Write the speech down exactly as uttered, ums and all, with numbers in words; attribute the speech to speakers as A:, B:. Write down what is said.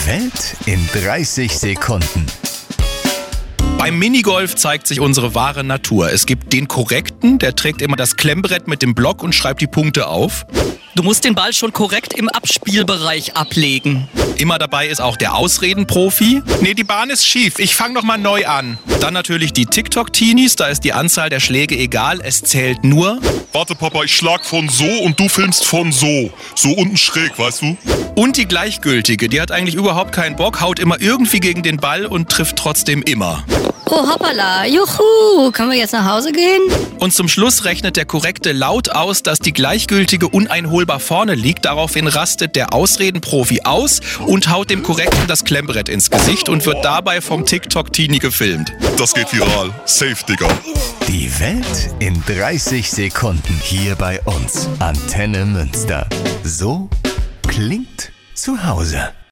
A: Welt in dreißig Sekunden.
B: Beim Minigolf zeigt sich unsere wahre Natur. Es gibt den Korrekten, der trägt immer das Klemmbrett mit dem Block und schreibt die Punkte auf.
C: Du musst den Ball schon korrekt im Abspielbereich ablegen.
B: Immer dabei ist auch der Ausredenprofi. Nee, die Bahn ist schief, ich fang noch mal neu an. Dann natürlich die TikTok-Teenies, da ist die Anzahl der Schläge egal, es zählt nur.
D: Warte Papa, ich schlag von so und du filmst von so. So unten schräg, weißt du?
B: Und die Gleichgültige, die hat eigentlich überhaupt keinen Bock, haut immer irgendwie gegen den Ball und trifft trotzdem immer.
E: Oh hoppala, juhu, können wir jetzt nach Hause gehen?
B: Und zum Schluss rechnet der Korrekte laut aus, dass die Gleichgültige uneinholbar vorne liegt. Daraufhin rastet der Ausredenprofi aus und haut dem Korrekten das Klemmbrett ins Gesicht und wird dabei vom TikTok-Teenie gefilmt.
D: Das geht viral. Safe, Digga.
A: Die Welt in dreißig Sekunden hier bei uns. Antenne Münster. So klingt zu Hause.